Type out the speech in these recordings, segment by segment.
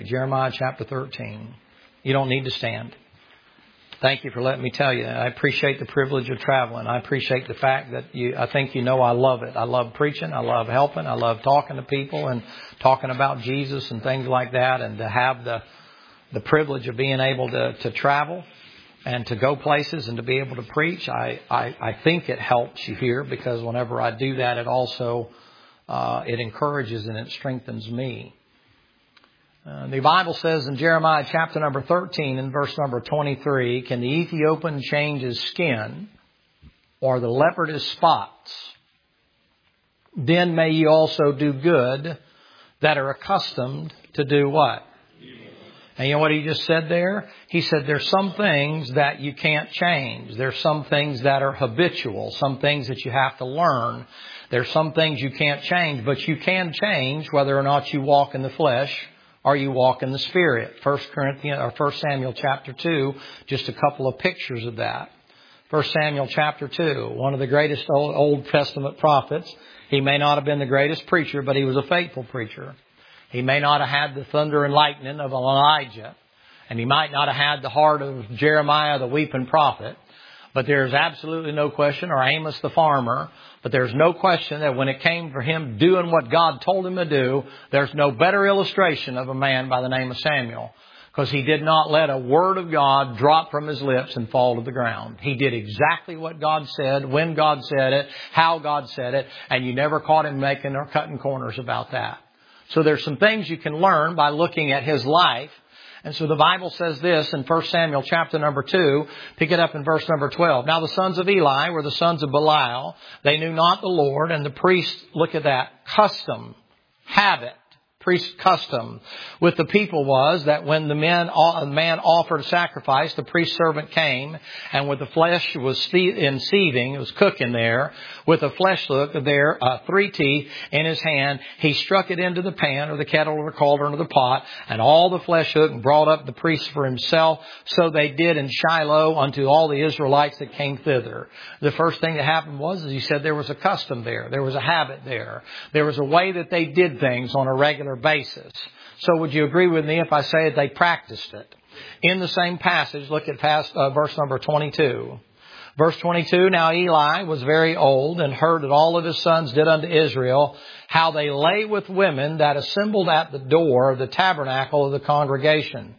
Jeremiah chapter 13. You don't need to stand. Thank you for letting me tell you. I appreciate the privilege of traveling. I appreciate the fact that I think you know I love it. I love preaching. I love helping. I love talking to people and talking about Jesus and things like that. And to have the privilege of being able to travel and to go places and to be able to preach, I think it helps you here, because whenever I do that, it also it encourages and it strengthens me. The Bible says in Jeremiah chapter number 13 and verse number 23, "Can the Ethiopian change his skin, or the leopard his spots? Then may ye also do good that are accustomed to do" what? And you know what he just said there? He said there's some things that you can't change. There's some things that are habitual, some things that you have to learn. There's some things you can't change, but you can change whether or not you walk in the flesh or you walk in the Spirit. 1 Samuel chapter 2, just a couple of pictures of that. 1 Samuel chapter 2, one of the greatest Old Testament prophets. He may not have been the greatest preacher, but he was a faithful preacher. He may not have had the thunder and lightning of Elijah, and he might not have had the heart of Jeremiah, the weeping prophet. But there's absolutely no question, or Amos the farmer, but there's no question that when it came for him doing what God told him to do, there's no better illustration of a man by the name of Samuel. Because he did not let a word of God drop from his lips and fall to the ground. He did exactly what God said, when God said it, how God said it, and you never caught him making or cutting corners about that. So there's some things you can learn by looking at his life. And so the Bible says this in 1 Samuel chapter number 2, pick it up in verse number 12. "Now the sons of Eli were the sons of Belial. They knew not the Lord, and the priest," look at that, custom, habit, priest custom with the people was that when the man offered a sacrifice, the priest servant came, and with the flesh was in seething, it was cooking there, with a flesh hook there, 3 teeth in his hand, he struck it into the pan or the kettle or the cauldron or the pot, and all the flesh hook brought up the priest for himself. So they did in Shiloh unto all the Israelites that came thither." The first thing that happened was, as he said, there was a custom there. There was a habit there. There was a way that they did things on a regular basis. So would you agree with me if I say that they practiced it? In the same passage, look at verse number 22. Verse 22, "Now Eli was very old, and heard that all of his sons did unto Israel, how they lay with women that assembled at the door of the tabernacle of the congregation."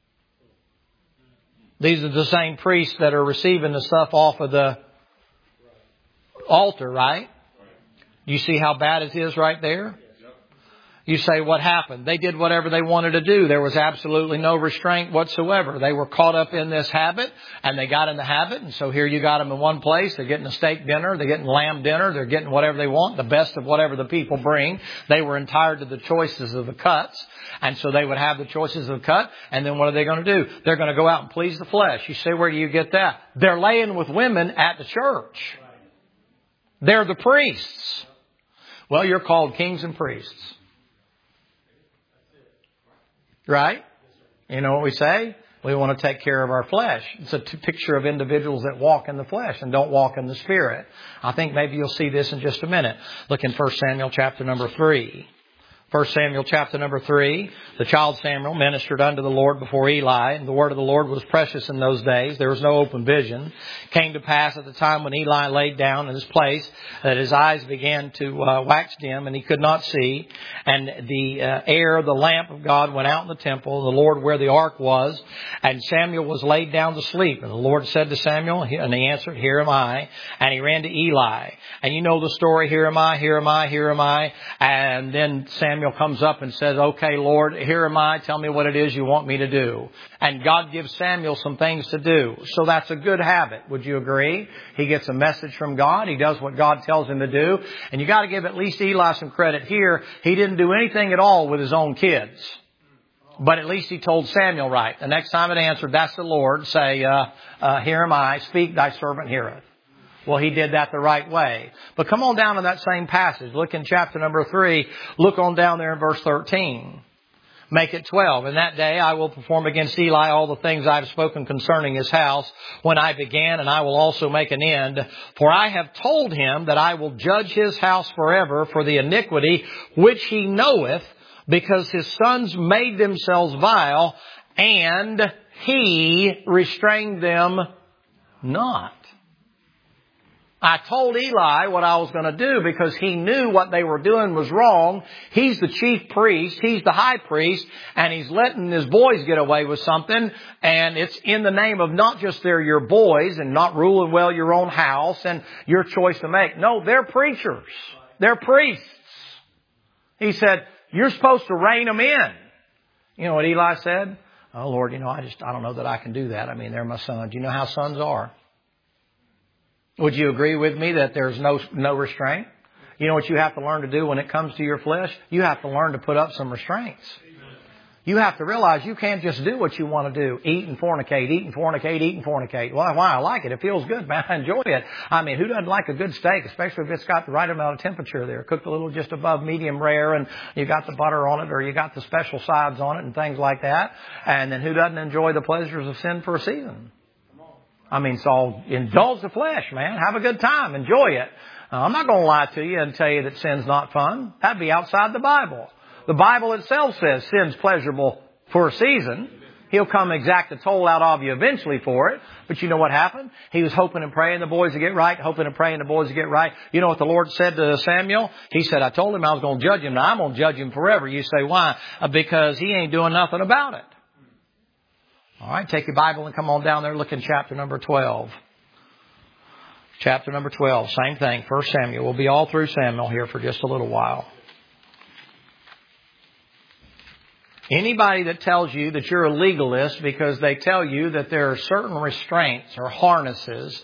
These are the same priests that are receiving the stuff off of the altar, right? You see how bad it is right there? You say, what happened? They did whatever they wanted to do. There was absolutely no restraint whatsoever. They were caught up in this habit, and they got in the habit. And so here you got them in one place. They're getting a steak dinner. They're getting lamb dinner. They're getting whatever they want, the best of whatever the people bring. They were entitled to the choices of the cuts. And so they would have the choices of the cut. And then what are they going to do? They're going to go out and please the flesh. You say, where do you get that? They're laying with women at the church. They're the priests. Well, you're called kings and priests. Right? You know what we say? We want to take care of our flesh. It's a picture of individuals that walk in the flesh and don't walk in the Spirit. I think maybe you'll see this in just a minute. Look in 1 Samuel chapter number 3. 1 Samuel chapter number 3, the child Samuel ministered unto the Lord before Eli, and the word of the Lord was precious in those days. There was no open vision. Came to pass at the time when Eli laid down in his place that his eyes began to wax dim, and he could not see. And the lamp of God went out in the temple, the Lord where the ark was, and Samuel was laid down to sleep. And the Lord said to Samuel, and he answered, "Here am I." And he ran to Eli. And you know the story, "Here am I, here am I, here am I." And then Samuel comes up and says, "Okay, Lord, here am I. Tell me what it is you want me to do." And God gives Samuel some things to do. So that's a good habit. Would you agree? He gets a message from God. He does what God tells him to do. And you got to give at least Eli some credit here. He didn't do anything at all with his own kids. But at least he told Samuel right. The next time it answered, "That's the Lord," say, "Here am I. Speak, thy servant heareth." Well, he did that the right way. But come on down to that same passage. Look in chapter number 3. Look on down there in verse 13. Make it 12. "In that day I will perform against Eli all the things I have spoken concerning his house when I began, and I will also make an end. For I have told him that I will judge his house forever for the iniquity which he knoweth, because his sons made themselves vile, and he restrained them not. I told Eli what I was going to do because he knew what they were doing was wrong. He's the chief priest. He's the high priest. And he's letting his boys get away with something. And it's in the name of not just they're your boys and not ruling well your own house and your choice to make. No, they're preachers. They're priests. He said, you're supposed to rein them in. You know what Eli said? Oh, Lord, I don't know that I can do that. I mean, they're my sons. You know how sons are. Would you agree with me that there's no restraint? You know what you have to learn to do when it comes to your flesh? You have to learn to put up some restraints. You have to realize you can't just do what you want to do. Eat and fornicate, eat and fornicate, eat and fornicate. Why I like it. It feels good, man. I enjoy it. I mean, who doesn't like a good steak, especially if it's got the right amount of temperature there? Cooked a little just above medium rare and you got the butter on it or you got the special sides on it and things like that. And then who doesn't enjoy the pleasures of sin for a season? I mean, so indulge the flesh, man. Have a good time. Enjoy it. I'm not going to lie to you and tell you that sin's not fun. That'd be outside the Bible. The Bible itself says sin's pleasurable for a season. He'll come exact a toll out of you eventually for it. But you know what happened? He was hoping and praying the boys to get right, hoping and praying the boys to get right. You know what the Lord said to Samuel? He said, I told him I was going to judge him. Now I'm going to judge him forever. You say, why? Because he ain't doing nothing about it. All right, take your Bible and come on down there. Look in chapter number 12. Chapter number 12, same thing, 1 Samuel. We'll be all through Samuel here for just a little while. Anybody that tells you that you're a legalist because they tell you that there are certain restraints or harnesses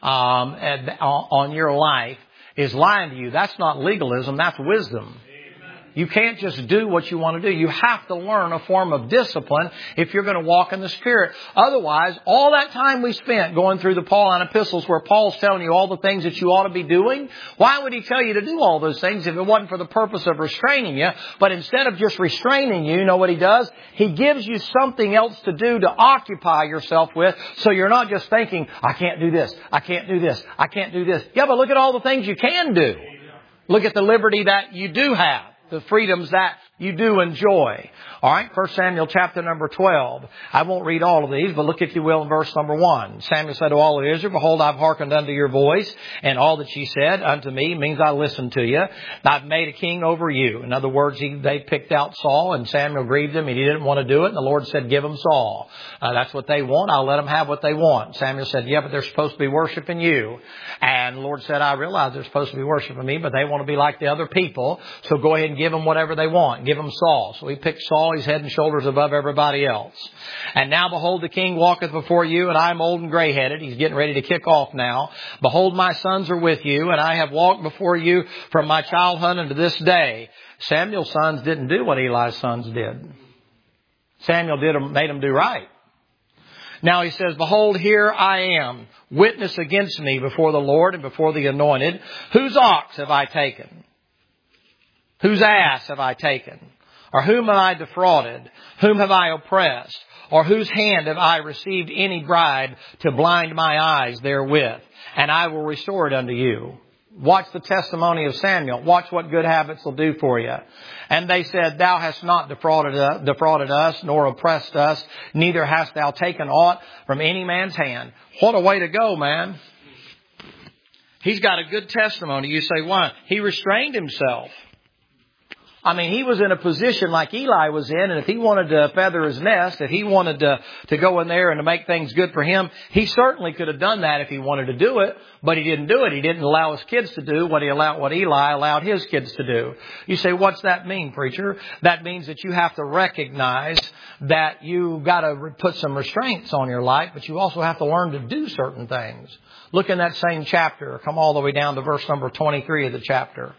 on your life is lying to you. That's not legalism, that's wisdom. You can't just do what you want to do. You have to learn a form of discipline if you're going to walk in the Spirit. Otherwise, all that time we spent going through the Pauline epistles where Paul's telling you all the things that you ought to be doing, why would he tell you to do all those things if it wasn't for the purpose of restraining you? But instead of just restraining you, you know what he does? He gives you something else to do to occupy yourself with so you're not just thinking, I can't do this, I can't do this, I can't do this. Yeah, but look at all the things you can do. Look at the liberty that you do have. The freedoms that you do enjoy. All right, 1 Samuel chapter number 12. I won't read all of these, but look if you will in verse number 1. Samuel said to all of Israel, behold, I've hearkened unto your voice, and all that ye said unto me means I listened to you. I've made a king over you. In other words, they picked out Saul, and Samuel grieved him, and he didn't want to do it, and the Lord said, give him Saul. That's what they want. I'll let them have what they want. Samuel said, yeah, but they're supposed to be worshiping you. And the Lord said, I realize they're supposed to be worshiping me, but they want to be like the other people, so go ahead and give them whatever they want. Give them Saul. So he picked Saul. He's head and shoulders above everybody else. And now behold, the king walketh before you, and I am old and gray-headed. He's getting ready to kick off now. Behold, my sons are with you, and I have walked before you from my childhood unto this day. Samuel's sons didn't do what Eli's sons did. Samuel made them do right. Now he says, behold, here I am, witness against me before the Lord and before the anointed. Whose ox have I taken? Whose ass have I taken? Or whom have I defrauded? Whom have I oppressed? Or whose hand have I received any bribe to blind my eyes therewith? And I will restore it unto you. Watch the testimony of Samuel. Watch what good habits will do for you. And they said, thou hast not defrauded us, nor oppressed us, neither hast thou taken aught from any man's hand. What a way to go, man. He's got a good testimony. You say, why? He restrained himself. I mean, he was in a position like Eli was in, and if he wanted to feather his nest, if he wanted to go in there and to make things good for him, he certainly could have done that if he wanted to do it, but he didn't do it. He didn't allow his kids to do what Eli allowed his kids to do. You say, what's that mean, preacher? That means that you have to recognize that you got to put some restraints on your life, but you also have to learn to do certain things. Look in that same chapter. Come all the way down to verse number 23 of the chapter.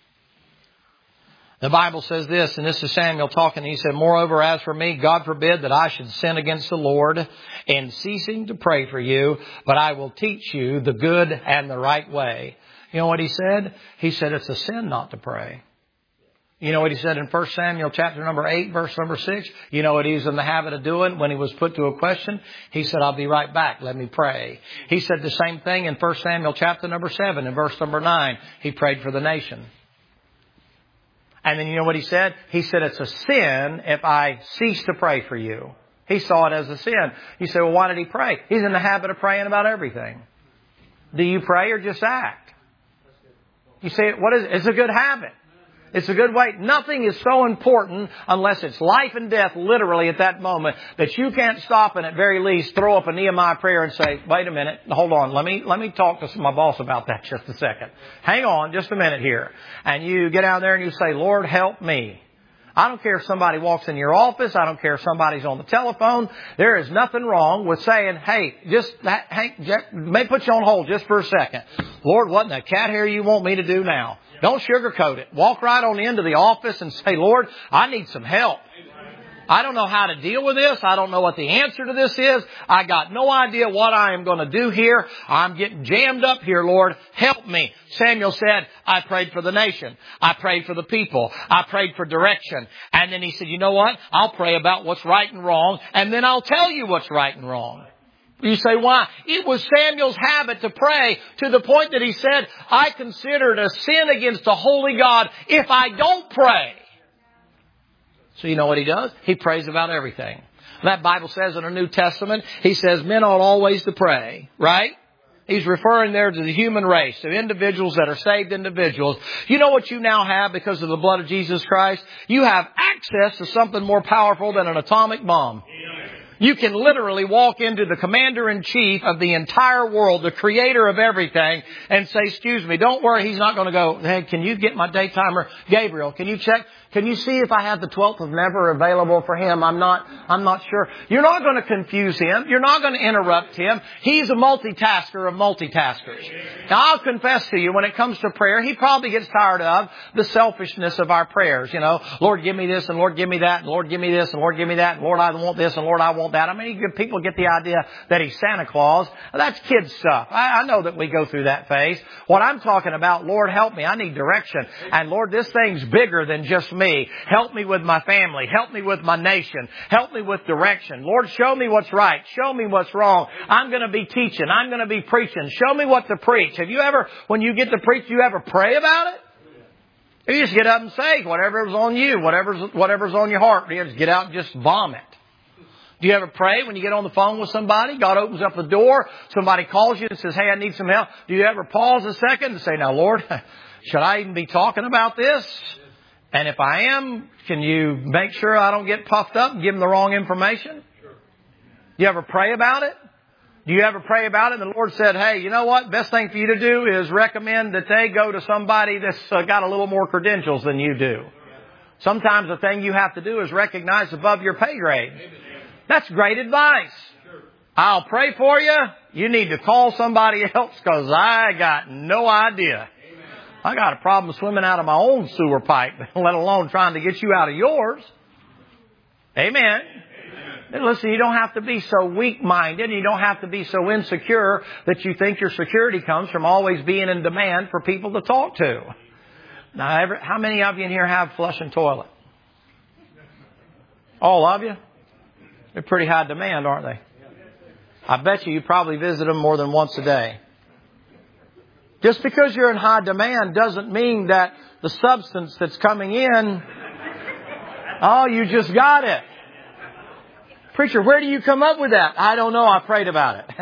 The Bible says this, and this is Samuel talking. He said, moreover, as for me, God forbid that I should sin against the Lord in ceasing to pray for you, but I will teach you the good and the right way. You know what he said? He said it's a sin not to pray. You know what he said in 1 Samuel chapter number 8, verse number 6? You know what he was in the habit of doing when he was put to a question? He said, I'll be right back. Let me pray. He said the same thing in 1 Samuel chapter number 7 and verse number 9. He prayed for the nation. And then you know what he said? He said, it's a sin if I cease to pray for you. He saw it as a sin. You say, well, why did he pray? He's in the habit of praying about everything. Do you pray or just act? You say, what is it? It's a good habit. It's a good way. Nothing is so important unless it's life and death literally at that moment that you can't stop and at very least throw up a Nehemiah prayer and say, wait a minute, hold on, let me talk to my boss about that just a second. Hang on just a minute here. And you get out there and you say, Lord, help me. I don't care if somebody walks in your office. I don't care if somebody's on the telephone. There is nothing wrong with saying, hey, may put you on hold just for a second. Lord, what in the cat hair you want me to do now? Don't sugarcoat it. Walk right on into the office and say, Lord, I need some help. I don't know how to deal with this. I don't know what the answer to this is. I got no idea what I am going to do here. I'm getting jammed up here, Lord. Help me. Samuel said, I prayed for the nation. I prayed for the people. I prayed for direction. And then he said, you know what? I'll pray about what's right and wrong, and then I'll tell you what's right and wrong. You say, why? It was Samuel's habit to pray to the point that he said, I consider it a sin against a holy God if I don't pray. So you know what he does? He prays about everything. That Bible says in the New Testament, he says men ought always to pray, right? He's referring there to the human race, to individuals that are saved individuals. You know what you now have because of the blood of Jesus Christ? You have access to something more powerful than an atomic bomb. You can literally walk into the commander-in-chief of the entire world, the creator of everything, and say, excuse me, don't worry, he's not going to go, hey, can you get my daytimer? Gabriel, can you check? Can you see if I have the 12th of Never available for him? I'm not sure. You're not going to confuse him. You're not going to interrupt him. He's a multitasker of multitaskers. Now, I'll confess to you, when it comes to prayer, he probably gets tired of the selfishness of our prayers. You know, Lord, give me this, and Lord, give me that, and Lord, give me this, and Lord, give me that, and Lord, I want this, and Lord, I want that. I mean, people get the idea that he's Santa Claus. That's kid stuff. I know that we go through that phase. What I'm talking about, Lord, help me. I need direction. And Lord, this thing's bigger than just me. Help me with my family. Help me with my nation. Help me with direction. Lord, show me what's right. Show me what's wrong. I'm going to be teaching. I'm going to be preaching. Show me what to preach. Have you ever, when you get to preach, you ever pray about it? You just get up and say whatever's on you, whatever's on your heart. You just get out and just vomit. Do you ever pray when you get on the phone with somebody? God opens up the door. Somebody calls you and says, hey, I need some help. Do you ever pause a second and say, now, Lord, should I even be talking about this? And if I am, can you make sure I don't get puffed up and give them the wrong information? Sure. Do you ever pray about it? Do you ever pray about it? And the Lord said, hey, you know what? Best thing for you to do is recommend that they go to somebody that's got a little more credentials than you do. Sometimes the thing you have to do is recognize above your pay grade. That's great advice. I'll pray for you. You need to call somebody else because I got no idea. I got a problem swimming out of my own sewer pipe, let alone trying to get you out of yours. Amen. And listen, you don't have to be so weak-minded. You don't have to be so insecure that you think your security comes from always being in demand for people to talk to. Now, how many of you in here have flushing toilet? All of you? They're pretty high demand, aren't they? I bet you probably visit them more than once a day. Just because you're in high demand doesn't mean that the substance that's coming in, oh, you just got it. Preacher, where do you come up with that? I don't know. I prayed about it.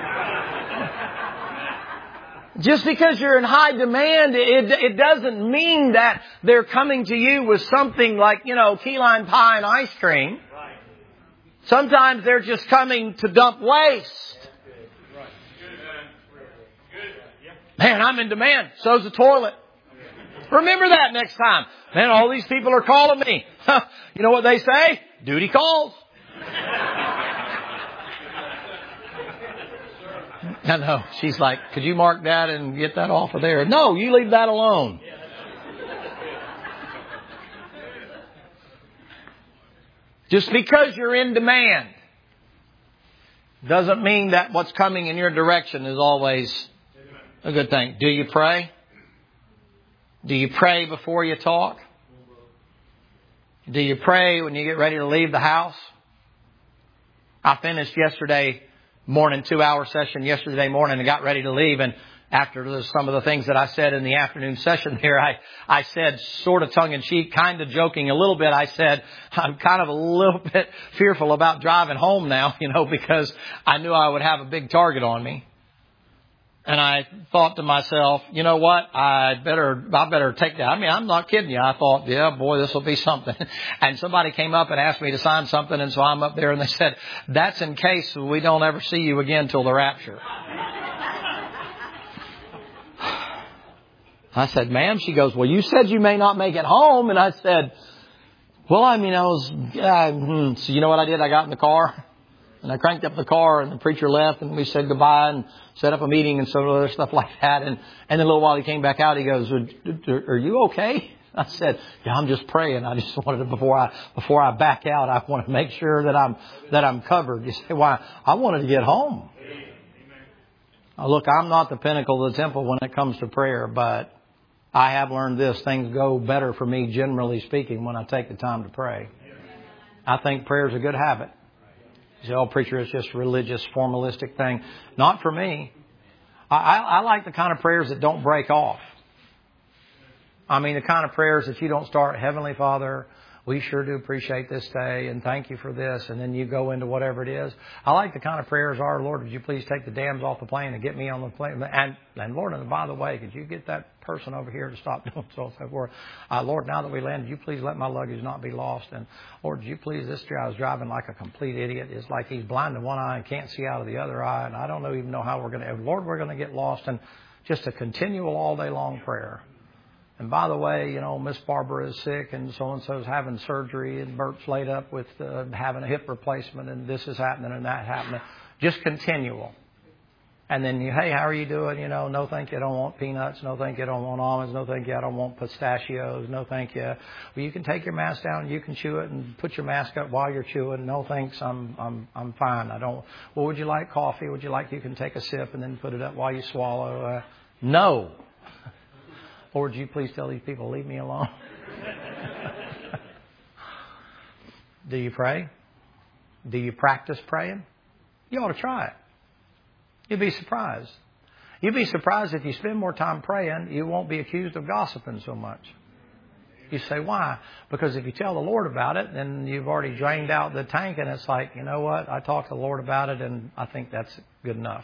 Just because you're in high demand, it doesn't mean that they're coming to you with something like, key lime pie and ice cream. Sometimes they're just coming to dump waste. Man, I'm in demand. So's the toilet. Remember that next time. Man, all these people are calling me. You know what they say? Duty calls. I know. She's like, could you mark that and get that off of there? No, you leave that alone. Just because you're in demand doesn't mean that what's coming in your direction is always a good thing. Do you pray? Do you pray before you talk? Do you pray when you get ready to leave the house? I finished yesterday morning, 2-hour session yesterday morning and got ready to leave. And after some of the things that I said in the afternoon session here, I said sort of tongue-in-cheek, kind of joking a little bit, I said, I'm kind of a little bit fearful about driving home now, because I knew I would have a big target on me. And I thought to myself, you know what? I better take that. I mean, I'm not kidding you. I thought, yeah, boy, this will be something. And somebody came up and asked me to sign something. And so I'm up there and they said, that's in case we don't ever see you again till the rapture. I said, ma'am, she goes, well, you said you may not make it home. And I said, well, I mean, so you know what I did? I got in the car. And I cranked up the car and the preacher left and we said goodbye and set up a meeting and some other stuff like that. And in a little while he came back out. He goes, are you okay? I said, yeah, I'm just praying. I just wanted to, before I back out, I want to make sure that I'm covered. You say, why? I wanted to get home. Now, look, I'm not the pinnacle of the temple when it comes to prayer, but I have learned this. Things go better for me, generally speaking, when I take the time to pray. I think prayer is a good habit. You say, oh, preacher, it's just a religious, formalistic thing. Not for me. I like the kind of prayers that don't break off. I mean, the kind of prayers that you don't start, Heavenly Father, we sure do appreciate this day and thank you for this. And then you go into whatever it is. I like the kind of prayers, our Lord, would you please take the dams off the plane and get me on the plane? And Lord, and by the way, could you get that person over here to stop doing so forth? Lord, now that we landed, you please let my luggage not be lost. And Lord, you please, this guy is driving like a complete idiot. It's like he's blind in one eye and can't see out of the other eye. And I don't even know how we're going to, Lord, we're going to get lost. And just a continual all day long prayer. And by the way, Miss Barbara is sick and so-and-so is having surgery and Bert's laid up with having a hip replacement and this is happening and that happening. Just continual. And then, hey, how are you doing? No, thank you. I don't want peanuts. No, thank you. I don't want almonds. No, thank you. I don't want pistachios. No, thank you. Well, you can take your mask down. You can chew it and put your mask up while you're chewing. No, thanks. I'm fine. I don't. Well, would you like coffee? Would you like, you can take a sip and then put it up while you swallow. No. Lord, would you please tell these people, leave me alone? Do you pray? Do you practice praying? You ought to try it. You'd be surprised. You'd be surprised if you spend more time praying, you won't be accused of gossiping so much. You say, why? Because if you tell the Lord about it, then you've already drained out the tank and it's like, you know what? I talked to the Lord about it and I think that's good enough.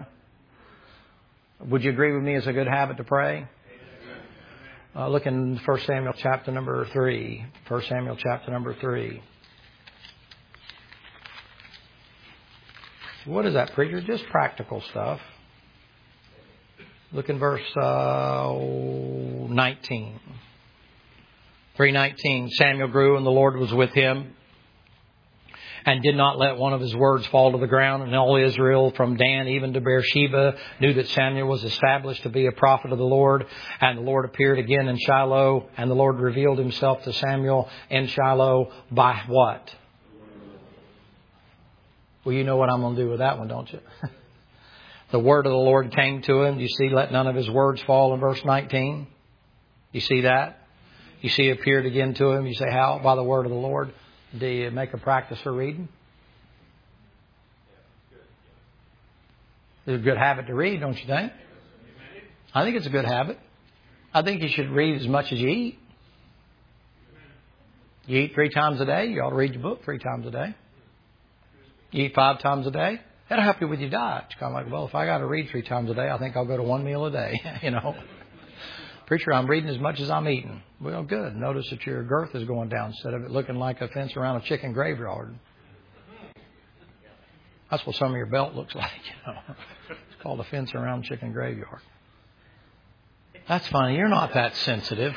Would you agree with me it's a good habit to pray? Look in 1 Samuel chapter number 3. 1 Samuel chapter number 3. What is that, preacher? Just practical stuff. Look in verse 19. 3:19. Samuel grew and the Lord was with him and did not let one of his words fall to the ground. And all Israel from Dan even to Beersheba knew that Samuel was established to be a prophet of the Lord. And the Lord appeared again in Shiloh. And the Lord revealed himself to Samuel in Shiloh by what? Well, you know what I'm going to do with that one, don't you? The word of the Lord came to him. You see, let none of his words fall in verse 19. You see that? You see, appeared again to him. You say, how? By the word of the Lord. Do you make a practice of reading? It's a good habit to read, don't you think? I think it's a good habit. I think you should read as much as you eat. You eat 3 times a day, you ought to read your book 3 times a day. You eat 5 times a day, that'll help you with your diet. It's kind of like, well, if I got to read 3 times a day, I think I'll go to 1 meal a day, Preacher, I'm reading as much as I'm eating. Well, good. Notice that your girth is going down instead of it looking like a fence around a chicken graveyard. That's what some of your belt looks like, It's called a fence around chicken graveyard. That's funny. You're not that sensitive.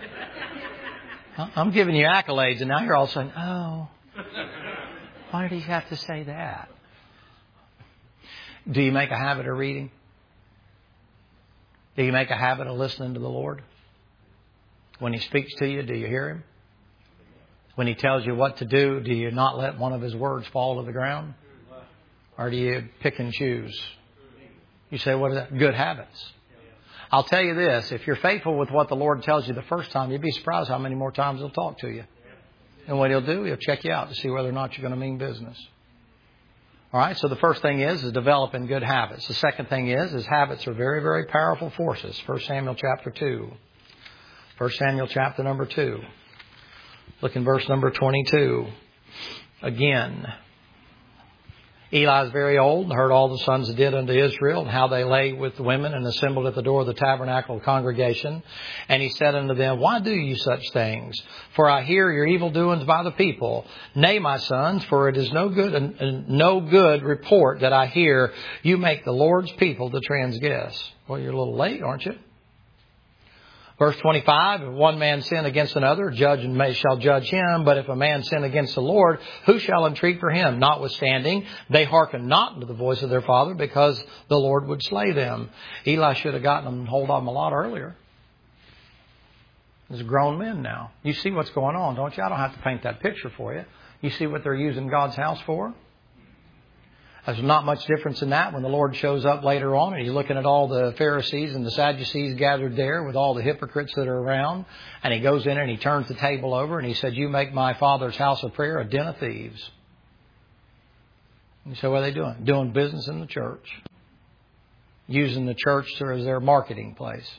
I'm giving you accolades, and now you're all saying, oh, why did he have to say that? Do you make a habit of reading? Do you make a habit of listening to the Lord? When He speaks to you, do you hear Him? When He tells you what to do, do you not let one of His words fall to the ground? Or do you pick and choose? You say, what is that? Good habits. I'll tell you this, if you're faithful with what the Lord tells you the first time, you'd be surprised how many more times He'll talk to you. And what He'll do, He'll check you out to see whether or not you're going to mean business. All right, so the first thing is developing good habits. The second thing is habits are very, very powerful forces. 1 Samuel chapter 2. 1 Samuel chapter number 2. Look in verse number 22. Again, Eli is very old and heard all the sons did unto Israel and how they lay with the women and assembled at the door of the tabernacle congregation. And he said unto them, Why do you such things? For I hear your evil doings by the people. Nay, my sons, for it is no good report that I hear you make the Lord's people to transgress. Well, you're a little late, aren't you? Verse 25, if one man sin against another, judge and shall judge him. But if a man sin against the Lord, who shall entreat for him? Notwithstanding, they hearken not unto the voice of their father, because the Lord would slay them. Eli should have gotten them hold of them a lot earlier. There's grown men now. You see what's going on, don't you? I don't have to paint that picture for you. You see what they're using God's house for? There's not much difference in that when the Lord shows up later on and He's looking at all the Pharisees and the Sadducees gathered there with all the hypocrites that are around. And He goes in and He turns the table over and He said, You make my Father's house of prayer a den of thieves. And you say, what are they doing? Doing business in the church. Using the church as their marketing place.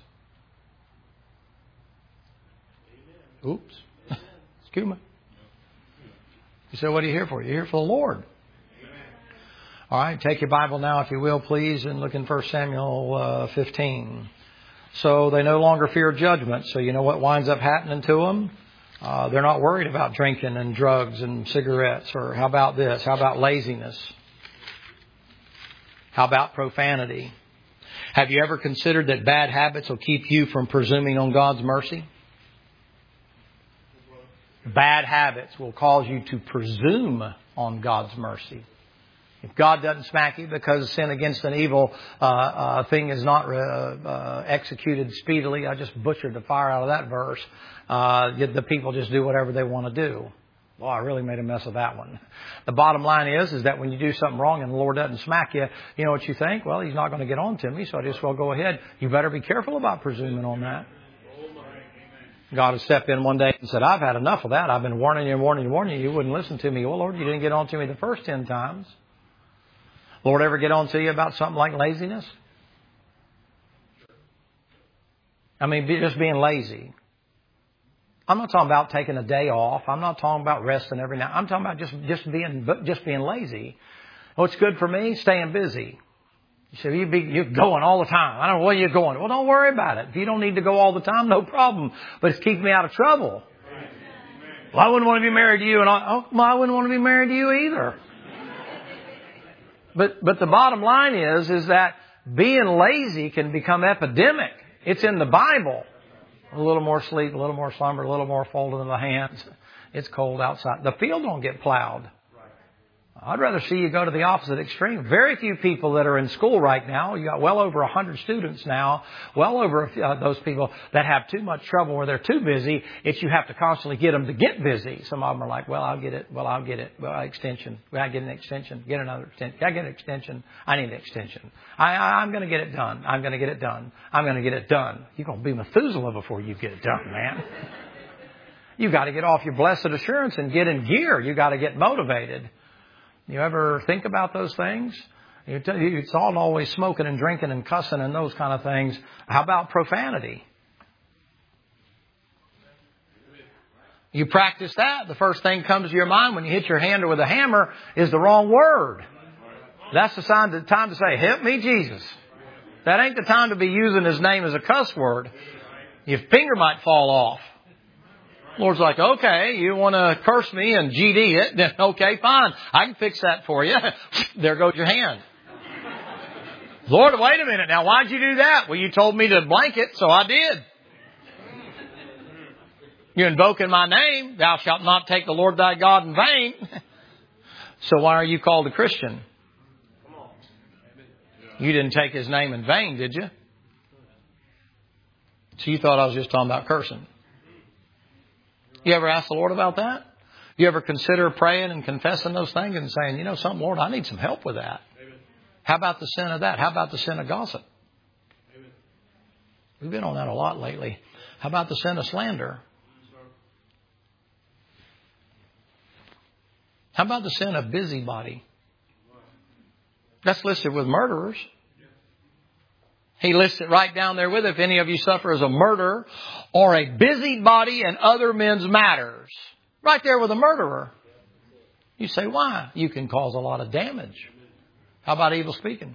Oops. Excuse me. You say, what are you here for? You're here for the Lord. All right, take your Bible now, if you will, please, and look in 1 Samuel 15. So they no longer fear judgment. So you know what winds up happening to them? They're not worried about drinking and drugs and cigarettes. Or how about this? How about laziness? How about profanity? Have you ever considered that bad habits will keep you from presuming on God's mercy? Bad habits will cause you to presume on God's mercy. If God doesn't smack you because sin against an evil thing is not executed speedily, I just butchered the fire out of that verse. The people just do whatever they want to do. Well, I really made a mess of that one. The bottom line is that when you do something wrong and the Lord doesn't smack you, you know what you think? Well, He's not going to get on to me, so I just well go ahead. You better be careful about presuming on that. God has stepped in one day and said, I've had enough of that. I've been warning you and warning you and warning you. You wouldn't listen to me. Well, Lord, you didn't get on to me the first 10 times. Lord ever get on to you about something like laziness? I mean, just being lazy. I'm not talking about taking a day off. I'm not talking about resting every night. I'm talking about just being lazy. What's good for me? Staying busy. You say, you're going all the time. I don't know where you're going. Well, don't worry about it. If you don't need to go all the time, no problem. But it's keeping me out of trouble. Well, I wouldn't want to be married to you. I wouldn't want to be married to you either. But the bottom line is that being lazy can become epidemic. It's in the Bible. A little more sleep, a little more slumber, a little more folding of the hands. It's cold outside. The field don't get plowed. I'd rather see you go to the opposite extreme. Very few people that are in school right now. You got well over 100 students now. Well over those people that have too much trouble where they're too busy. It's you have to constantly get them to get busy. Some of them are like, well, I'll get it. Well, I'll get it. Well, extension. Well, I get an extension. Get another extension. I get an extension. I need an extension. I'm going to get it done. I'm going to get it done. I'm going to get it done. You're going to be Methuselah before you get it done, man. You got to get off your blessed assurance and get in gear. You got to get motivated. You ever think about those things? It's all always smoking and drinking and cussing and those kind of things. How about profanity? You practice that. The first thing comes to your mind when you hit your hand with a hammer is the wrong word. That's the time to say, help me, Jesus. That ain't the time to be using His name as a cuss word. Your finger might fall off. Lord's like, okay, you want to curse me and GD it? Then okay, fine. I can fix that for you. There goes your hand. Lord, wait a minute. Now, why'd you do that? Well, you told me to blank it, so I did. You're invoking my name. Thou shalt not take the Lord thy God in vain. So why are you called a Christian? You didn't take His name in vain, did you? So you thought I was just talking about cursing. You ever ask the Lord about that? You ever consider praying and confessing those things and saying, you know something, Lord, I need some help with that. Amen. How about the sin of that? How about the sin of gossip? Amen. We've been on that a lot lately. How about the sin of slander? How about the sin of busybody? That's listed with murderers. He lists it right down there with it. If any of you suffer as a murderer or a busybody in other men's matters. Right there with a murderer. You say, why? You can cause a lot of damage. How about evil speaking?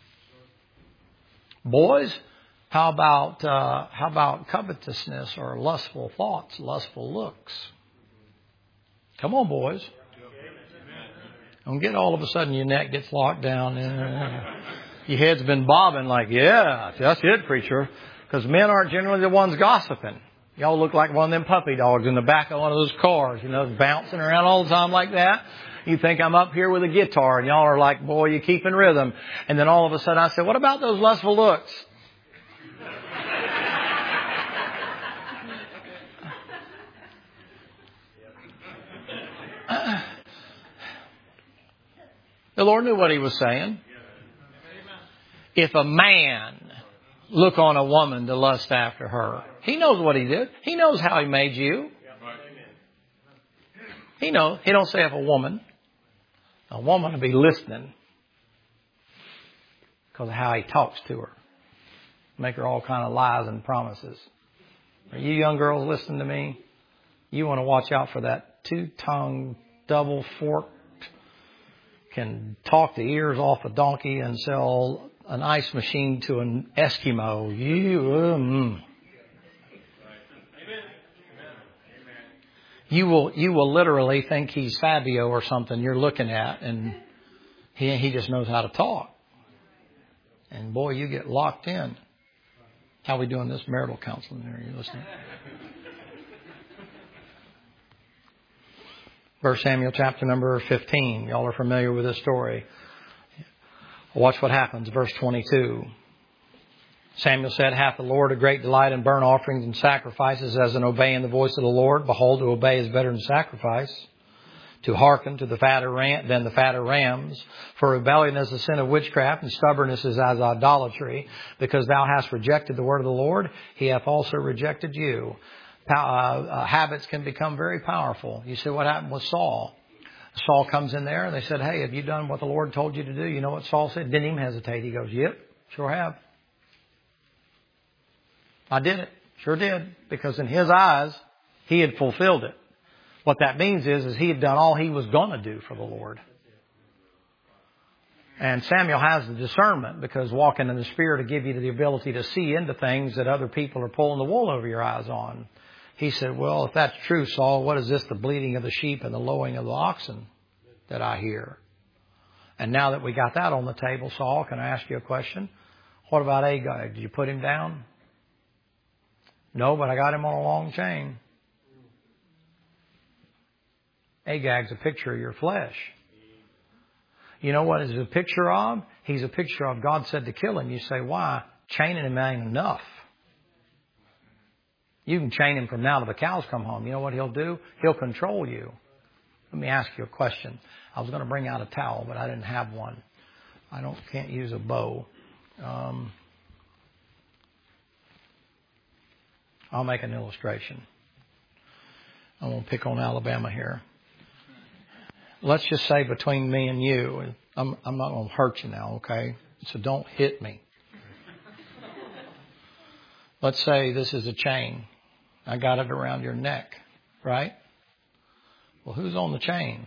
Boys, how about covetousness or lustful thoughts, lustful looks? Come on, boys. Don't get all of a sudden your neck gets locked down. Your head's been bobbing like, yeah, that's it, preacher. Because men aren't generally the ones gossiping. Y'all look like one of them puppy dogs in the back of one of those cars, bouncing around all the time like that. You think I'm up here with a guitar and y'all are like, boy, you keep in rhythm. And then all of a sudden I said, what about those lustful looks? The Lord knew what He was saying. If a man look on a woman to lust after her, He knows what He did. He knows how He made you. He knows. He don't say if a woman will be listening because of how He talks to her. Make her all kind of lies and promises. Are you young girls listening to me? You want to watch out for that two-tongued, double-forked, can talk the ears off a donkey and sell an ice machine to an Eskimo. You will literally think he's Fabio or something you're looking at, and he just knows how to talk. And boy, you get locked in. How are we doing this marital counseling there? Are you listening? 1 Samuel chapter number 15. Y'all are familiar with this story. Watch what happens. Verse 22. Samuel said, hath the Lord a great delight in burnt offerings and sacrifices as in obeying the voice of the Lord? Behold, to obey is better than sacrifice. To hearken to the fatter than the fatter rams. For rebellion is the sin of witchcraft, and stubbornness is as idolatry. Because thou hast rejected the word of the Lord, He hath also rejected you. Habits can become very powerful. You see what happened with Saul. Saul comes in there and they said, hey, have you done what the Lord told you to do? You know what Saul said? Didn't even hesitate. He goes, yep, sure have. I did it. Sure did. Because in his eyes, he had fulfilled it. What that means is he had done all he was going to do for the Lord. And Samuel has the discernment because walking in the Spirit will give you the ability to see into things that other people are pulling the wool over your eyes on. He said, well, if that's true, Saul, what is this, the bleating of the sheep and the lowing of the oxen that I hear? And now that we got that on the table, Saul, can I ask you a question? What about Agag? Did you put him down? No, but I got him on a long chain. Agag's a picture of your flesh. You know what he's a picture of? He's a picture of God said to kill him. You say, why? Chaining him ain't enough. You can chain him from now till the cows come home. You know what he'll do? He'll control you. Let me ask you a question. I was going to bring out a towel, but I didn't have one. Can't use a bow. I'll make an illustration. I'm going to pick on Alabama here. Let's just say between me and you, I'm not going to hurt you now, okay? So don't hit me. Let's say this is a chain. I got it around your neck, right? Well, who's on the chain?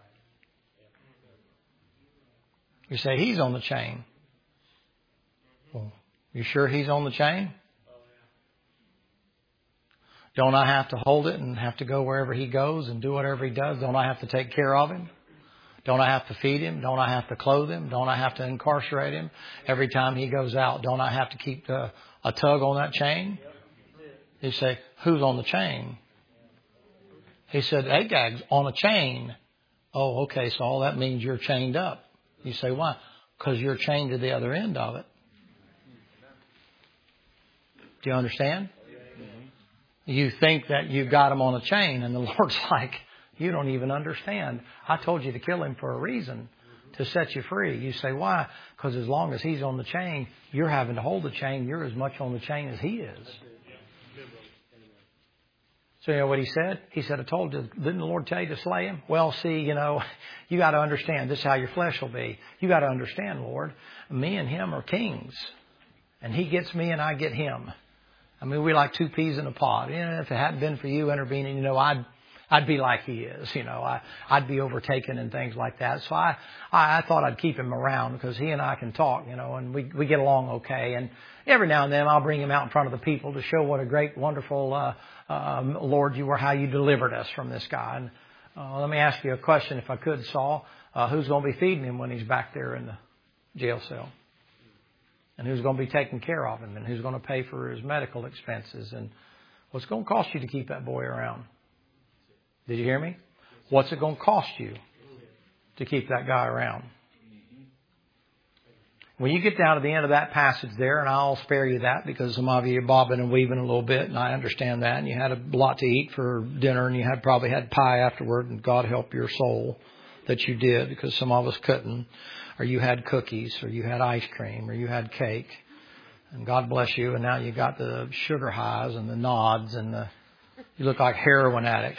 You say he's on the chain. Well, you sure he's on the chain? Don't I have to hold it and have to go wherever he goes and do whatever he does? Don't I have to take care of him? Don't I have to feed him? Don't I have to clothe him? Don't I have to incarcerate him every time he goes out? Don't I have to keep a tug on that chain? You say, who's on the chain? He said, Agag's on a chain. Oh, okay, so all that means you're chained up. You say, why? Because you're chained to the other end of it. Do you understand? You think that you've got him on a chain, and the Lord's like, you don't even understand. I told you to kill him for a reason, to set you free. You say, why? Because as long as he's on the chain, you're having to hold the chain. You're as much on the chain as he is. So you know what he said? He said, I told you, didn't the Lord tell you to slay him? Well, see, you got to understand, this is how your flesh will be. You got to understand, Lord, me and him are kings. And he gets me and I get him. I mean, we're like two peas in a pod. If it hadn't been for you intervening, I'd be like he is. I'd be overtaken and things like that. So I thought I'd keep him around because he and I can talk, and we get along okay. And every now and then I'll bring him out in front of the people to show what a great, wonderful Lord you were, how you delivered us from this guy. And let me ask you a question, if I could, Saul. Who's going to be feeding him when he's back there in the jail cell? And who's going to be taking care of him? And who's going to pay for his medical expenses? And what's it going to cost you to keep that boy around? Did you hear me? What's it going to cost you to keep that guy around? When you get down to the end of that passage there, and I'll spare you that because some of you are bobbing and weaving a little bit, and I understand that, and you had a lot to eat for dinner, and you probably had pie afterward, and God help your soul that you did, because some of us couldn't, or you had cookies, or you had ice cream, or you had cake, and God bless you, and now you got the sugar highs and the nods, and you look like heroin addicts.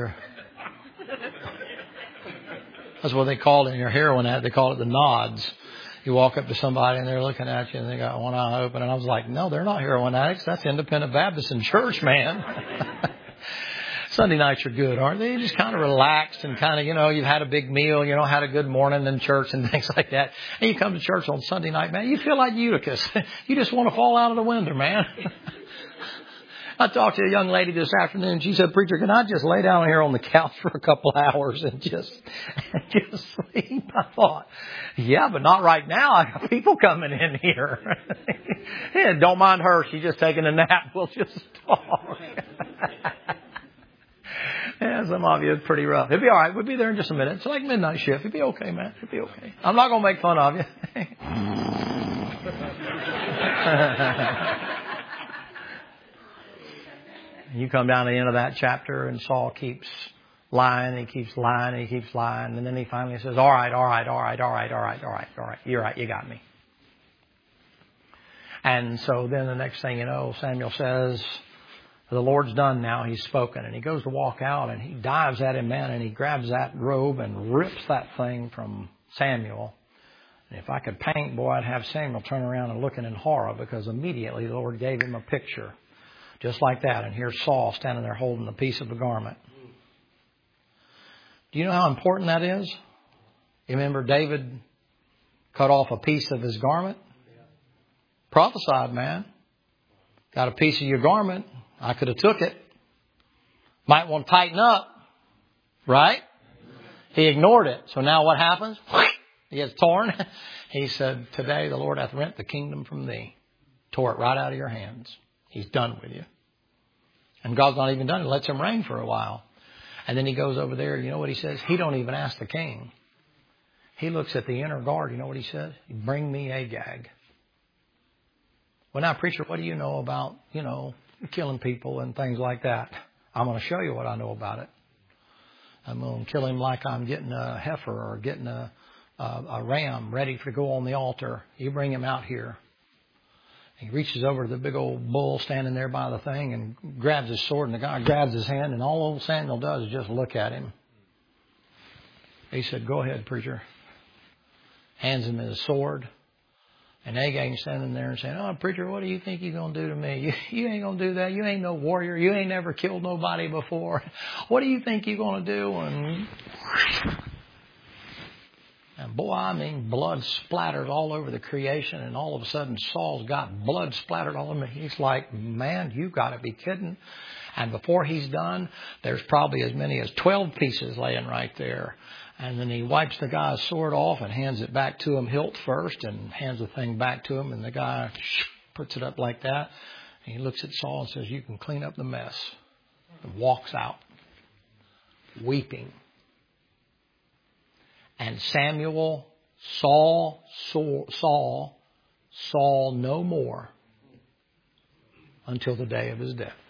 That's what they call it in your heroin addict. They call it the nods. You walk up to somebody and they're looking at you and they got one eye open. And I was like, no, they're not heroin addicts. That's Independent Baptist in church, man. Sunday nights are good, aren't they? You're just kind of relaxed and kind of, you've had a big meal, had a good morning in church and things like that. And you come to church on Sunday night, man, you feel like Eutychus. You just want to fall out of the window, man. I talked to a young lady this afternoon. She said, preacher, can I just lay down here on the couch for a couple hours and just sleep? I thought, yeah, but not right now. I got people coming in here. Yeah, don't mind her. She's just taking a nap. We'll just talk. Yeah, some of you, it's pretty rough. It'll be all right. We'll be there in just a minute. It's like midnight shift. It'll be okay, man. It'll be okay. I'm not going to make fun of you. You come down to the end of that chapter and Saul keeps lying, he keeps lying, he keeps lying. And then he finally says, all right. You're right. You got me. And so then the next thing you know, Samuel says, the Lord's done now. He's spoken. And he goes to walk out and he dives at him, man, and he grabs that robe and rips that thing from Samuel. And if I could paint, boy, I'd have Samuel turn around and looking in horror, because immediately the Lord gave him a picture. Just like that. And here's Saul standing there holding a piece of a garment. Do you know how important that is? You remember David cut off a piece of his garment? Prophesied, man. Got a piece of your garment. I could have took it. Might want to tighten up. Right? He ignored it. So now what happens? He gets torn. He said, today the Lord hath rent the kingdom from thee. Tore it right out of your hands. He's done with you. And God's not even done it. He lets him reign for a while. And then he goes over there. You know what he says? He don't even ask the king. He looks at the inner guard. You know what he says? Bring me Agag. Well, now, preacher, what do you know about, killing people and things like that? I'm going to show you what I know about it. I'm going to kill him like I'm getting a heifer or getting a ram ready to go on the altar. You bring him out here. He reaches over to the big old bull standing there by the thing and grabs his sword, and the guy grabs his hand, and all old Samuel does is just look at him. He said, go ahead, preacher. Hands him his sword. And Agag standing there and saying, oh, preacher, what do you think you're going to do to me? You ain't going to do that. You ain't no warrior. You ain't never killed nobody before. What do you think you're going to do? And boy, I mean, blood splattered all over the creation, and all of a sudden Saul's got blood splattered all over him. He's like, man, you got to be kidding. And before he's done, there's probably as many as 12 pieces laying right there. And then he wipes the guy's sword off and hands it back to him, hilt first, and hands the thing back to him. And the guy puts it up like that. And he looks at Saul and says, you can clean up the mess. And walks out, weeping. And Samuel saw Saul no more until the day of his death.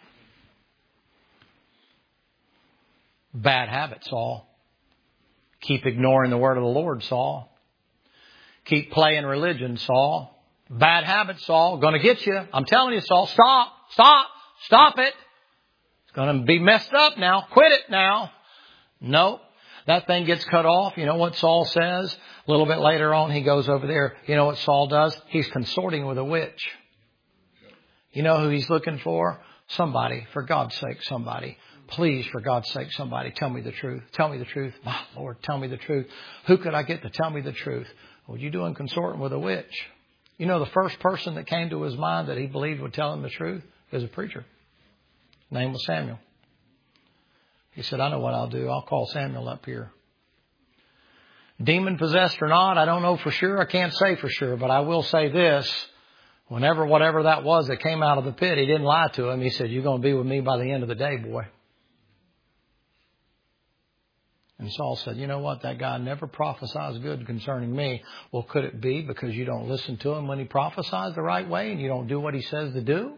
Bad habit, Saul. Keep ignoring the word of the Lord, Saul. Keep playing religion, Saul. Bad habit, Saul. Going to get you. I'm telling you, Saul, stop it. It's It's going to be messed up now. Quit it now. No. That thing gets cut off. You know what Saul says? A little bit later on, he goes over there. You know what Saul does? He's consorting with a witch. You know who he's looking for? Somebody. For God's sake, somebody. Please, for God's sake, somebody, tell me the truth. Tell me the truth. My Lord, tell me the truth. Who could I get to tell me the truth? Well, you doing consorting with a witch. You know the first person that came to his mind that he believed would tell him the truth is a preacher. His name was Samuel. He said, I know what I'll do. I'll call Samuel up here. Demon possessed or not, I don't know for sure. I can't say for sure, but I will say this. Whatever that was that came out of the pit, he didn't lie to him. He said, you're going to be with me by the end of the day, boy. And Saul said, you know what? That guy never prophesies good concerning me. Well, could it be because you don't listen to him when he prophesies the right way and you don't do what he says to do?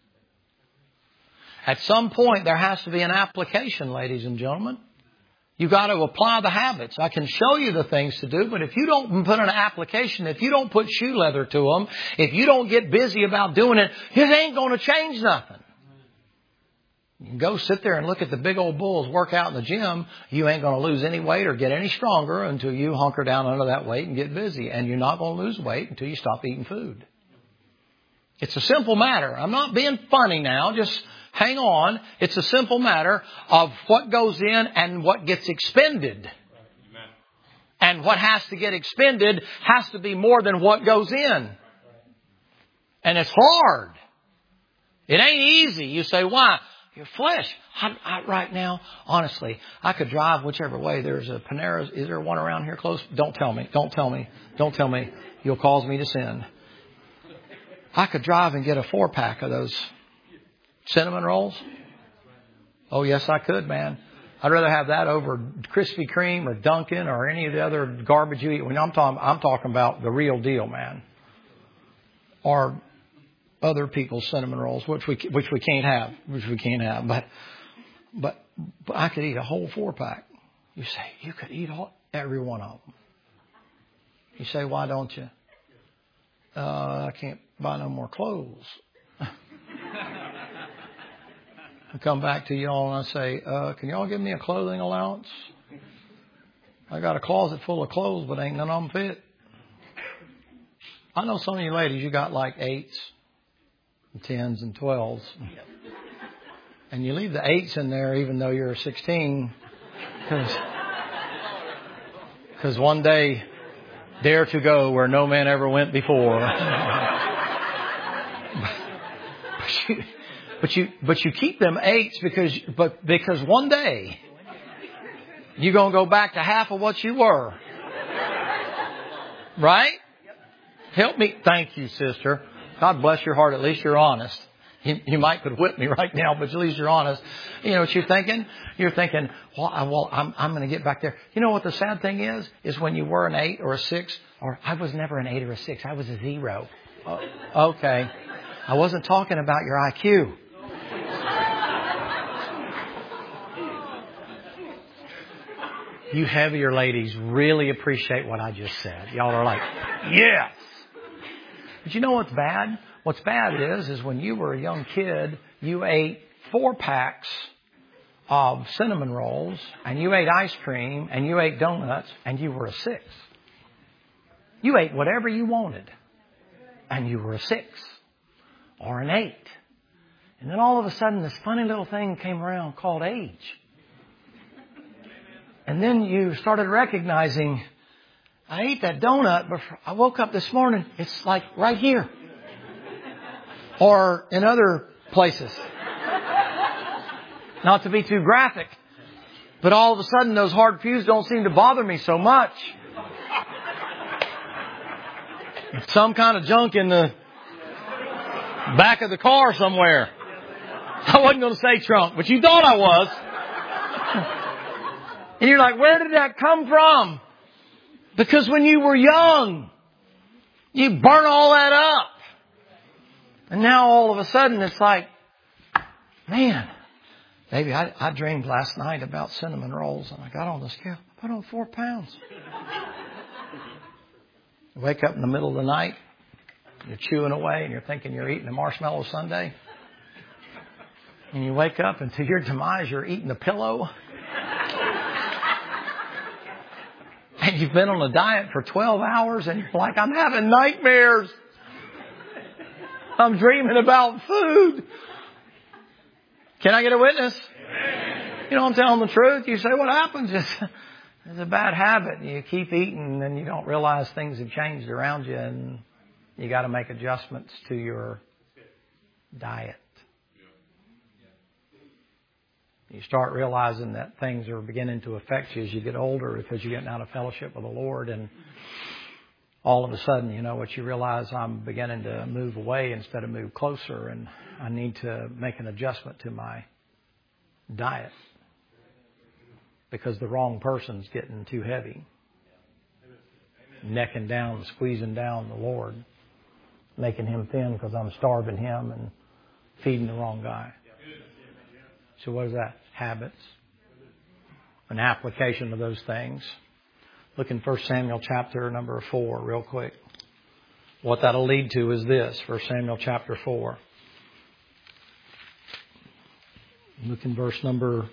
At some point, there has to be an application, ladies and gentlemen. You've got to apply the habits. I can show you the things to do, but if you don't put an application, if you don't put shoe leather to them, if you don't get busy about doing it, it ain't going to change nothing. You can go sit there and look at the big old bulls work out in the gym. You ain't going to lose any weight or get any stronger until you hunker down under that weight and get busy. And you're not going to lose weight until you stop eating food. It's a simple matter. I'm not being funny now. Just hang on. It's a simple matter of what goes in and what gets expended. And what has to get expended has to be more than what goes in. And it's hard. It ain't easy. You say, why? Your flesh. Right now, honestly, I could drive whichever way. There's a Panera. Is there one around here close? Don't tell me. Don't tell me. Don't tell me. You'll cause me to sin. I could drive and get a 4-pack of those cinnamon rolls. Oh, yes, I could, man. I'd rather have that over Krispy Kreme or Dunkin' or any of the other garbage you eat. When I'm talking about the real deal, man. Or other people's cinnamon rolls, which we can't have. But I could eat a whole 4-pack. You say you could eat every one of them. You say, why don't you? I can't buy no more clothes. I come back to y'all and I say, can y'all give me a clothing allowance? I got a closet full of clothes, but ain't none of them fit. I know some of you ladies, you got like 8s. 10s and 12s. And you leave the 8s in there even though you're 16. Because one day, dare to go where no man ever went before. But you keep them 8s because one day, you're going to go back to half of what you were. Right? Help me. Thank you, sister. God bless your heart. At least you're honest. You might could whip me right now, but at least you're honest. You know what you're thinking? You're thinking, well, I'm going to get back there. You know what the sad thing is when you were an 8 or a 6, or I was never an 8 or a 6. I was a 0. Okay. I wasn't talking about your IQ. You heavier ladies really appreciate what I just said. Y'all are like, yes. But you know what's bad? What's bad is when you were a young kid, you ate 4-packs of cinnamon rolls, and you ate ice cream, and you ate donuts, and you were a 6. You ate whatever you wanted, and you were a 6 or an 8. And then all of a sudden, this funny little thing came around called age. And then you started recognizing, I ate that donut, but I woke up this morning, it's like right here. Or in other places. Not to be too graphic, but all of a sudden those hard pews don't seem to bother me so much. Some kind of junk in the back of the car somewhere. I wasn't going to say trunk, but you thought I was. And you're like, where did that come from? Because when you were young, you burn all that up. And now all of a sudden it's like, man, baby, I dreamed last night about cinnamon rolls and I got on the scale, put on 4 pounds. You wake up in the middle of the night, you're chewing away and you're thinking you're eating a marshmallow sundae. And you wake up and to your demise, you're eating a pillow. And you've been on a diet for 12 hours and you're like, I'm having nightmares. I'm dreaming about food. Can I get a witness? You know, I'm telling the truth. You say, what happens? It's a bad habit. You keep eating and you don't realize things have changed around you and you got to make adjustments to your diet. You start realizing that things are beginning to affect you as you get older because you're getting out of fellowship with the Lord. And all of a sudden, you know what you realize, I'm beginning to move away instead of move closer. And I need to make an adjustment to my diet because the wrong person's getting too heavy. Necking down, squeezing down the Lord. Making Him thin because I'm starving Him and feeding the wrong guy. So what is that? Habits. An application of those things. Look in 1 Samuel chapter number 4 real quick. What that'll lead to is this. 1 Samuel chapter 4. Look in verse number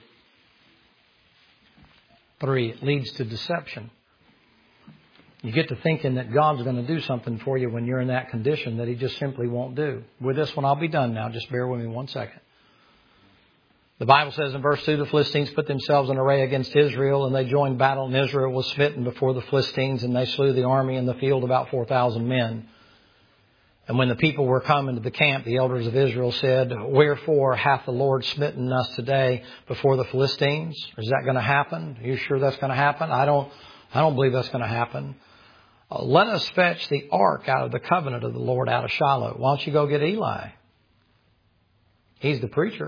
3. It leads to deception. You get to thinking that God's going to do something for you when you're in that condition that He just simply won't do. With this one, I'll be done now. Just bear with me 1 second. The Bible says in verse 2, the Philistines put themselves in array against Israel, and they joined battle, and Israel was smitten before the Philistines, and they slew the army in the field, about 4,000 men. And when the people were come into the camp, the elders of Israel said, wherefore hath the Lord smitten us today before the Philistines? Is that going to happen? Are you sure that's going to happen? I don't believe that's going to happen. Let us fetch the ark out of the covenant of the Lord out of Shiloh. Why don't you go get Eli? He's the preacher.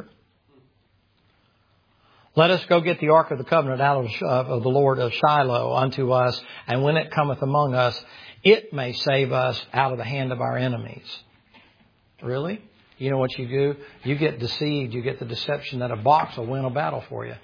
Let us go get the ark of the covenant out of the Lord of Shiloh unto us, and when it cometh among us, it may save us out of the hand of our enemies. Really? You know what you do? You get deceived. You get the deception that a box will win a battle for you.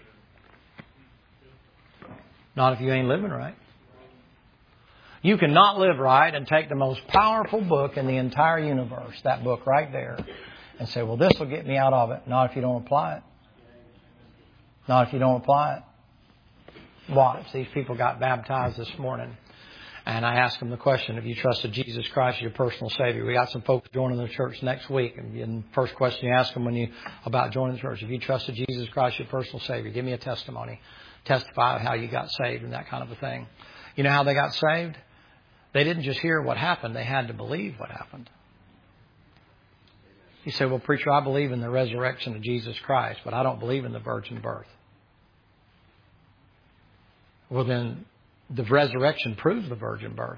Not if you ain't living right. You cannot live right and take the most powerful book in the entire universe, that book right there, and say, well, this will get me out of it. Not if you don't apply it. Not if you don't apply it. Watch. These people got baptized this morning. And I asked them the question, have you trusted Jesus Christ as your personal Savior? We got some folks joining the church next week. And the first question you ask them about joining the church, have you trusted Jesus Christ as your personal Savior? Give me a testimony. Testify of how you got saved and that kind of a thing. You know how they got saved? They didn't just hear what happened. They had to believe what happened. You say, well, preacher, I believe in the resurrection of Jesus Christ, but I don't believe in the virgin birth. Well, then the resurrection proves the virgin birth.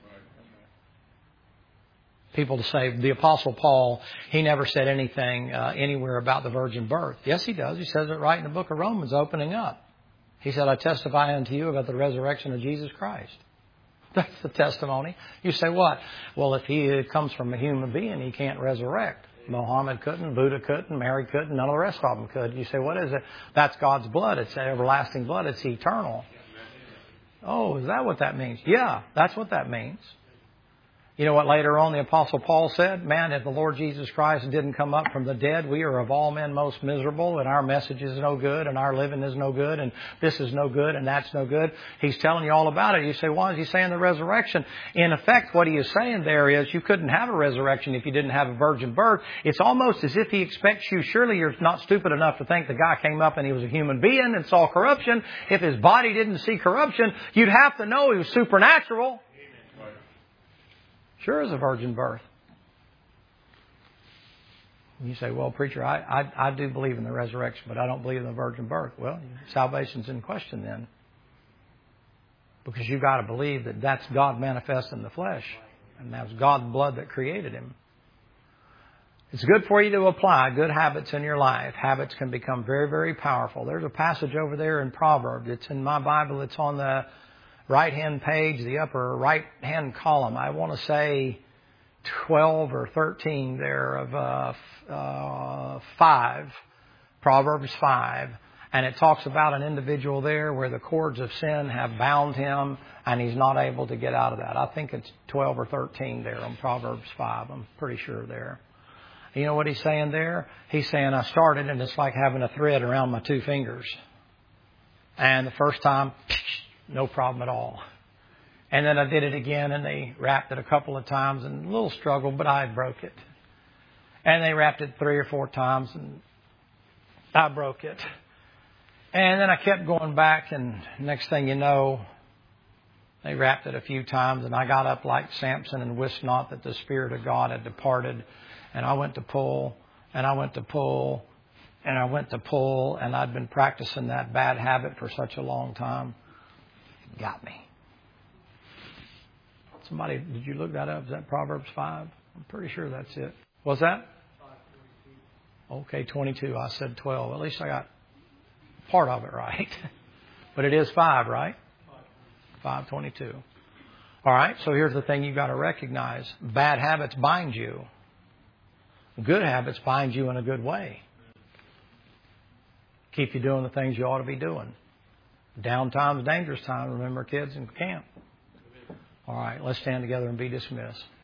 People to say, the Apostle Paul, he never said anything anywhere about the virgin birth. Yes, he does. He says it right in the book of Romans, opening up. He said, I testify unto you about the resurrection of Jesus Christ. That's the testimony. You say, what? Well, if he comes from a human being, he can't resurrect. Muhammad couldn't, Buddha couldn't, Mary couldn't, none of the rest of them could. You say, what is it? That's God's blood. It's everlasting blood. It's eternal. Oh, is that what that means? Yeah, that's what that means. You know what later on the Apostle Paul said? Man, if the Lord Jesus Christ didn't come up from the dead, we are of all men most miserable, and our message is no good, and our living is no good, and this is no good, and that's no good. He's telling you all about it. You say, why is he saying the resurrection? In effect, what he is saying there is you couldn't have a resurrection if you didn't have a virgin birth. It's almost as if he expects you. Surely you're not stupid enough to think the guy came up and he was a human being and saw corruption. If his body didn't see corruption, you'd have to know he was supernatural. Sure is a virgin birth. You say, well, preacher, I do believe in the resurrection, but I don't believe in the virgin birth. Well, salvation's in question then. Because you've got to believe that that's God manifest in the flesh. And that's God's blood that created him. It's good for you to apply good habits in your life. Habits can become very, very powerful. There's a passage over there in Proverbs. It's in my Bible. It's on the right-hand page, the upper right-hand column. I want to say 12 or 13 there of 5, Proverbs 5. And it talks about an individual there where the cords of sin have bound him and he's not able to get out of that. I think it's 12 or 13 there on Proverbs 5. I'm pretty sure there. You know what he's saying there? He's saying I started and it's like having a thread around my 2 fingers. And the first time, no problem at all. And then I did it again and they wrapped it a couple of times and a little struggle, but I broke it. And they wrapped it 3 or 4 times and I broke it. And then I kept going back and next thing you know, they wrapped it a few times and I got up like Samson and wist not that the Spirit of God had departed. And I went to pull and I went to pull and I went to pull and I'd been practicing that bad habit for such a long time. It got me. Somebody, did you look that up? Is that Proverbs 5? I'm pretty sure that's it. Was that? 5:22. Okay, 22. I said 12. At least I got part of it right. But it is 5, right? 5:22. All right, so here's the thing you've got to recognize. Bad habits bind you. Good habits bind you in a good way. Keep you doing the things you ought to be doing. Downtime's dangerous time. Remember, kids, in camp. All right, let's stand together and be dismissed.